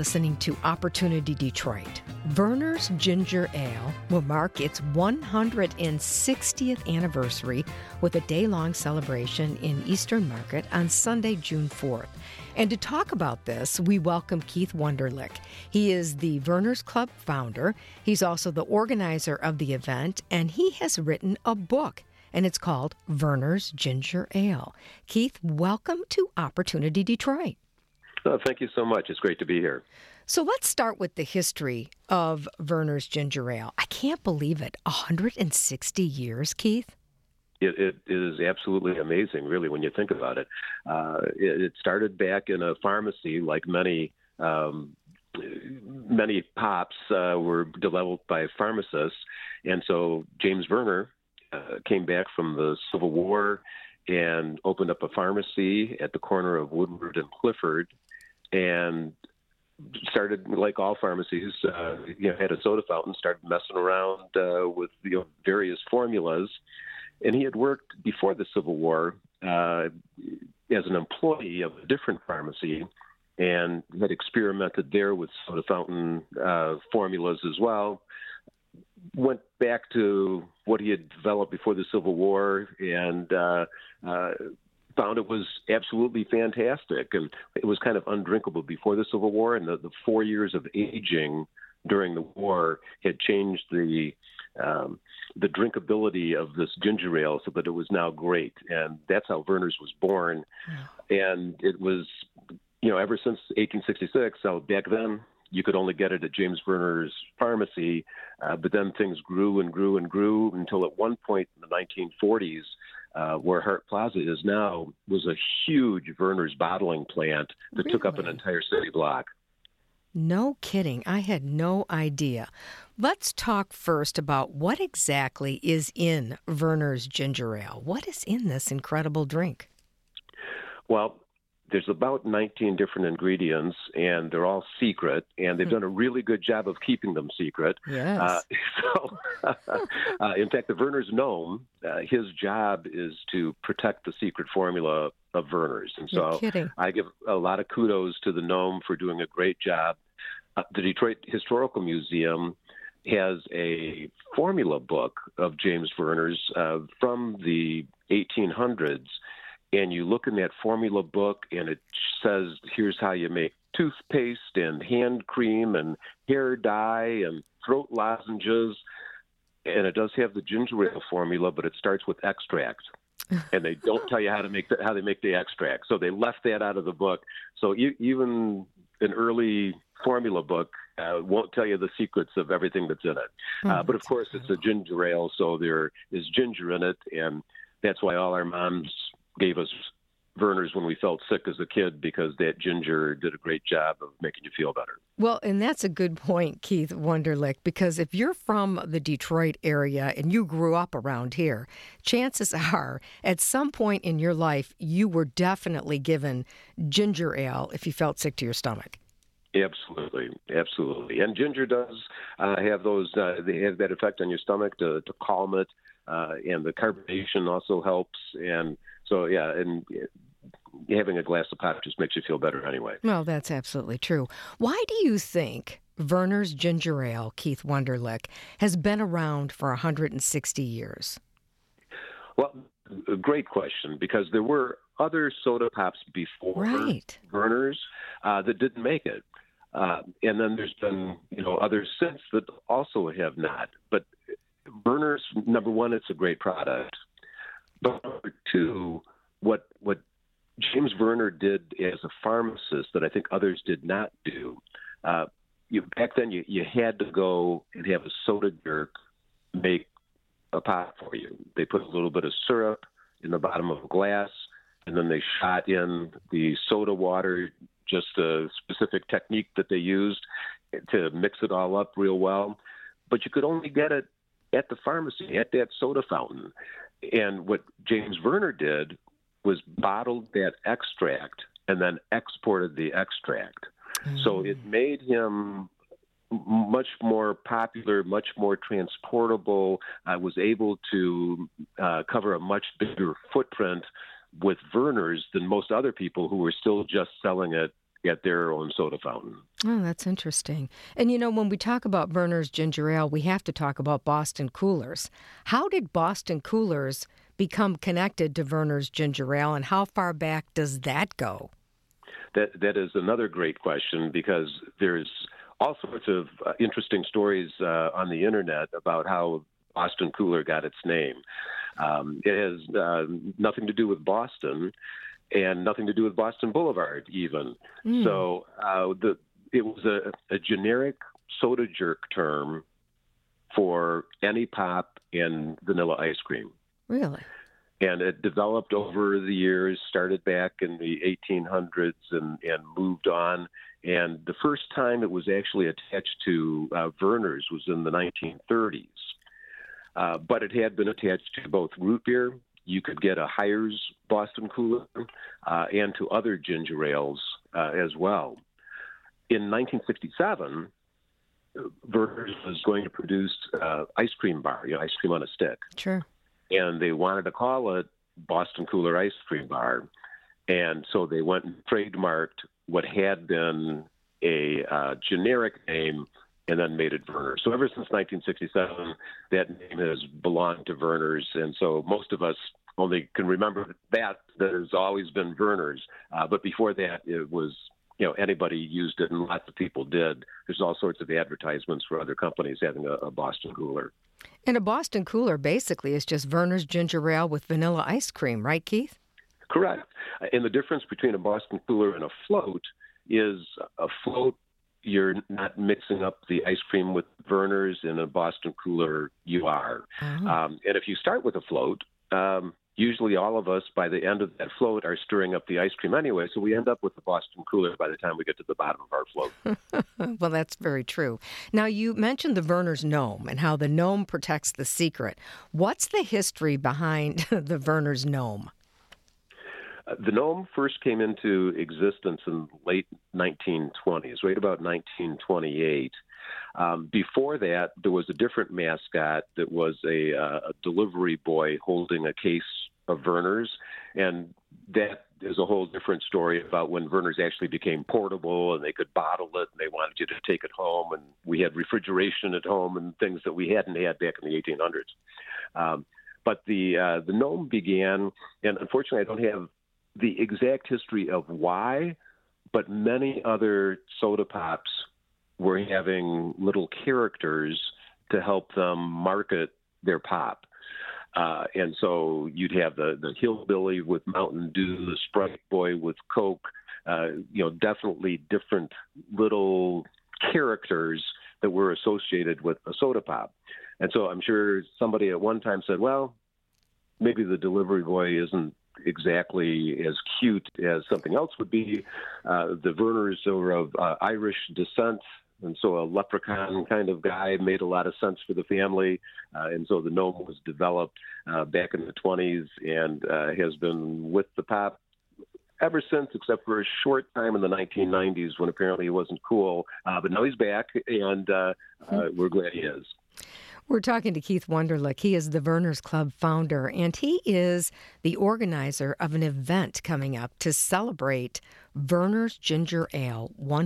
listening to Opportunity Detroit. Vernors Ginger Ale will mark its 160th anniversary with a day-long celebration in Eastern Market on Sunday, June 4th. And to talk about this, we welcome Keith Wunderlich. He is the Vernors Club founder. He's also the organizer of the event, and he has written a book, and it's called Vernors Ginger Ale. Keith, welcome to Opportunity Detroit. Oh, thank you so much. It's great to be here. So let's start with the history of Vernors Ginger Ale. I can't believe it. 160 years, Keith? It is absolutely amazing, really, when you think about it. It started back in a pharmacy, like many pops were developed by pharmacists. And so James Verner came back from the Civil War and opened up a pharmacy at the corner of Woodward and Clifford, and started, like all pharmacies, had a soda fountain, started messing around with various formulas. And he had worked before the Civil War as an employee of a different pharmacy, and had experimented there with soda fountain formulas as well. Went back to what he had developed before the Civil War, and found it was absolutely fantastic. And it was kind of undrinkable before the Civil War, and the 4 years of aging during the war had changed the drinkability of this ginger ale so that it was now great. And that's how Vernors was born. Yeah. And it was, ever since 1866, so back then you could only get it at James Verner's pharmacy, but then things grew and grew and grew until at one point in the 1940s, where Hart Plaza is now, was a huge Vernors bottling plant that took up an entire city block. No kidding. I had no idea. Let's talk first about what exactly is in Vernors Ginger Ale. What is in this incredible drink? Well, there's about 19 different ingredients, and they're all secret, and they've done a really good job of keeping them secret. Yes. In fact, the Vernors gnome, his job is to protect the secret formula of Vernors. And so I give a lot of kudos to the gnome for doing a great job. The Detroit Historical Museum has a formula book of James Vernors from the 1800s. And you look in that formula book, and it says, here's how you make toothpaste and hand cream and hair dye and throat lozenges. And it does have the ginger ale formula, but it starts with extract. And they don't tell you how they make the extract. So they left that out of the book. So even an early formula book won't tell you the secrets of everything that's in it. But of course, it's a ginger ale, so there is ginger in it. And that's why all our moms gave us Vernors when we felt sick as a kid, because that ginger did a great job of making you feel better. Well, and that's a good point, Keith Wunderlich, because if you're from the Detroit area and you grew up around here, chances are at some point in your life you were definitely given ginger ale if you felt sick to your stomach. Absolutely, absolutely. And ginger does have those, they have that effect on your stomach to calm it, and the carbonation also helps. And so, and having a glass of pop just makes you feel better anyway. Well, that's absolutely true. Why do you think Vernors Ginger Ale, Keith Wunderlich, has been around for 160 years? Well, a great question, because there were other soda pops before Vernors that didn't make it. And then there's been, others since that also have not. But Vernors, number one, it's a great product. But number two, what James Verner did as a pharmacist that I think others did not do, back then you had to go and have a soda jerk make a pop for you. They put a little bit of syrup in the bottom of a glass, and then they shot in the soda water, just a specific technique that they used to mix it all up real well. But you could only get it at the pharmacy, at that soda fountain. And what James Verner did was bottled that extract and then exported the extract. So it made him much more popular, much more transportable. I was able to cover a much bigger footprint with Vernors than most other people who were still just selling it at their own soda fountain. Oh, that's interesting. And when we talk about Vernors Ginger Ale, we have to talk about Boston Coolers. How did Boston Coolers become connected to Vernors Ginger Ale, and how far back does that go? That is another great question, because there's all sorts of interesting stories on the internet about how Boston Cooler got its name. It has nothing to do with Boston, and nothing to do with Boston Boulevard even. So it was a generic soda jerk term for any pop and vanilla ice cream. Really? And it developed over the years, started back in the 1800s and moved on. And the first time it was actually attached to Vernors was in the 1930s. But it had been attached to both root beer. You could get a Hires Boston Cooler and to other ginger ales as well. In 1967, Vernors was going to produce ice cream bar, ice cream on a stick. Sure. And they wanted to call it Boston Cooler Ice Cream Bar. And so they went and trademarked what had been a generic name and then made it Vernors. So ever since 1967, that name has belonged to Vernors. And so most of us only can remember that has always been Vernors. But before that, it was, anybody used it, and lots of people did. There's all sorts of advertisements for other companies having a Boston Cooler. And a Boston Cooler basically is just Vernors Ginger Ale with vanilla ice cream, right, Keith? Correct. And the difference between a Boston Cooler and a float is a float, you're not mixing up the ice cream with Vernors. In a Boston Cooler, you are. And if you start with a float, usually all of us, by the end of that float, are stirring up the ice cream anyway, so we end up with the Boston Cooler by the time we get to the bottom of our float. Well, that's very true. Now, you mentioned the Vernors gnome and how the gnome protects the secret. What's the history behind the Vernors gnome? The gnome first came into existence in late 1920s, right about 1928. Before that, there was a different mascot that was a delivery boy holding a case of Vernors, and that is a whole different story about when Vernors actually became portable and they could bottle it and they wanted you to take it home, and we had refrigeration at home and things that we hadn't had back in the 1800s. But the gnome began, and unfortunately I don't have the exact history of why, but many other soda pops were having little characters to help them market their pop. And so you'd have the hillbilly with Mountain Dew, the Sprite boy with Coke, definitely different little characters that were associated with a soda pop. And so I'm sure somebody at one time said, well, maybe the delivery boy isn't exactly as cute as something else would be. The Vernors are of Irish descent, and so a leprechaun kind of guy made a lot of sense for the family. And so the gnome was developed back in the 20s and has been with the pop ever since, except for a short time in the 1990s when apparently it wasn't cool. But now he's back, and we're glad he is. We're talking to Keith Wunderlich. He is the Vernors Club founder, and he is the organizer of an event coming up to celebrate Vernors Ginger Ale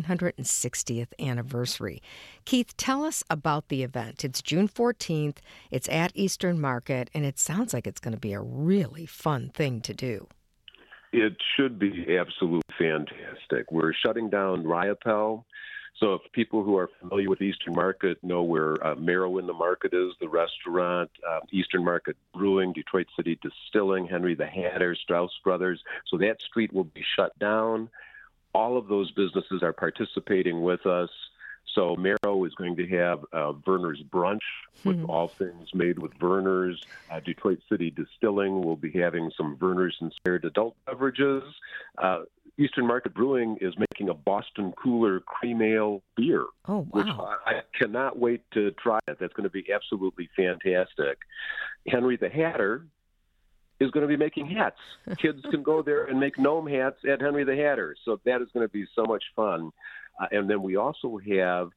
160th anniversary. Keith, tell us about the event. It's June 14th. It's at Eastern Market, and it sounds like it's going to be a really fun thing to do. It should be absolutely fantastic. We're shutting down Riopelle. So if people who are familiar with Eastern Market know where Marrow in the Market is, the restaurant, Eastern Market Brewing, Detroit City Distilling, Henry the Hatter, Strauss Brothers. So that street will be shut down. All of those businesses are participating with us. So Marrow is going to have Vernors Brunch with all things made with Vernors. Detroit City Distilling will be having some Vernors-inspired adult beverages. Eastern Market Brewing is making a Boston Cooler cream ale beer, which I cannot wait to try it. That's going to be absolutely fantastic. Henry the Hatter is going to be making hats. Kids can go there and make gnome hats at Henry the Hatter. So that is going to be so much fun. And then we also have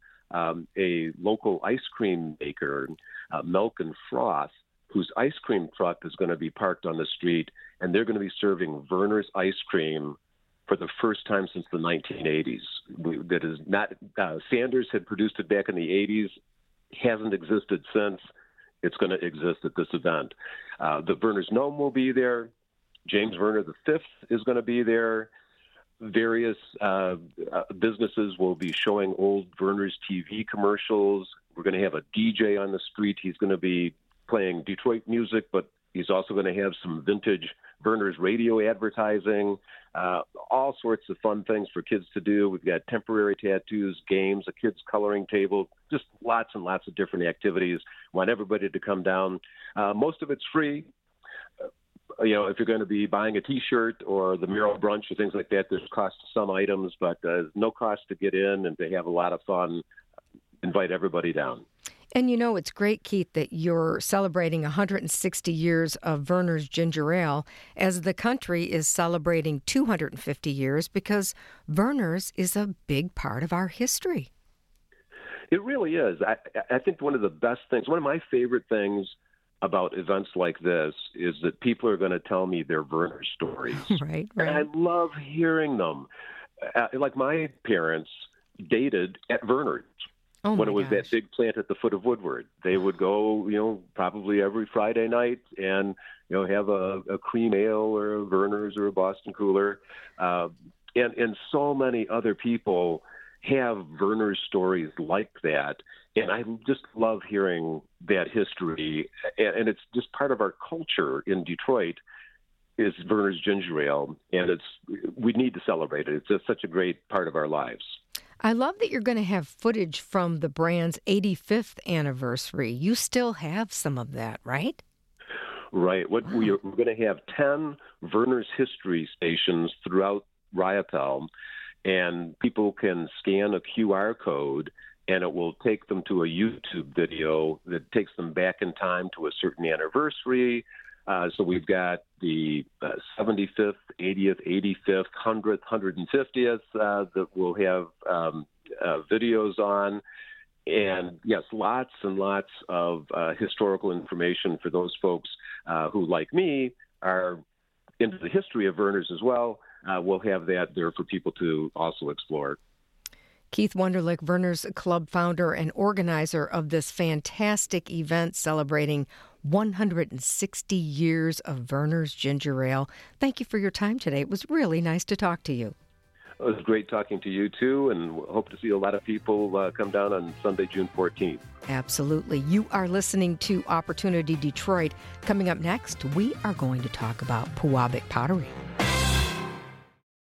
a local ice cream maker, Milk and Froth, whose ice cream truck is going to be parked on the street, and they're going to be serving Vernors ice cream for the first time since the 1980s. That is not Sanders had produced it back in the 80s, hasn't existed since. It's going to exist at this event. The Verner's Gnome will be there. James Verner V is going to be there. Various businesses will be showing old Verner's TV commercials. We're going to have a DJ on the street. He's going to be playing Detroit music, but he's also going to have some vintage Verner's radio advertising, all sorts of fun things for kids to do. We've got temporary tattoos, games, a kids' coloring table, just lots and lots of different activities. Want everybody to come down. Most of it's free. If you're going to be buying a T-shirt or the mural brunch or things like that, there's cost to some items, but no cost to get in and to have a lot of fun. Invite everybody down. And it's great, Keith, that you're celebrating 160 years of Verner's Ginger Ale as the country is celebrating 250 years, because Verner's is a big part of our history. It really is. I think one of the best things, one of my favorite things about events like this is that people are going to tell me their Verner stories. Right. And I love hearing them. Like my parents dated at Verner's. When it was that big plant at the foot of Woodward. They would go, probably every Friday night and, have a cream ale or a Verner's or a Boston Cooler. And so many other people have Verner's stories like that. And I just love hearing that history. And it's just part of our culture in Detroit is Verner's Ginger Ale. And we need to celebrate it. It's just such a great part of our lives. I love that you're going to have footage from the brand's 85th anniversary. You still have some of that, right? Right. We're going to have 10 Verner's history stations throughout Riopelle, and people can scan a QR code, and it will take them to a YouTube video that takes them back in time to a certain anniversary. So we've got the 75th, 80th, 85th, 100th, 150th that we'll have videos on. And, yes, lots and lots of historical information for those folks who, like me, are into the history of Verner's as well. We'll have that there for people to also explore. Keith Wunderlich, Verner's Club founder and organizer of this fantastic event celebrating 160 years of Verner's Ginger Ale. Thank you for your time today. It was really nice to talk to you. It was great talking to you, too, and hope to see a lot of people come down on Sunday, June 14th. Absolutely. You are listening to Opportunity Detroit. Coming up next, we are going to talk about Pewabic pottery.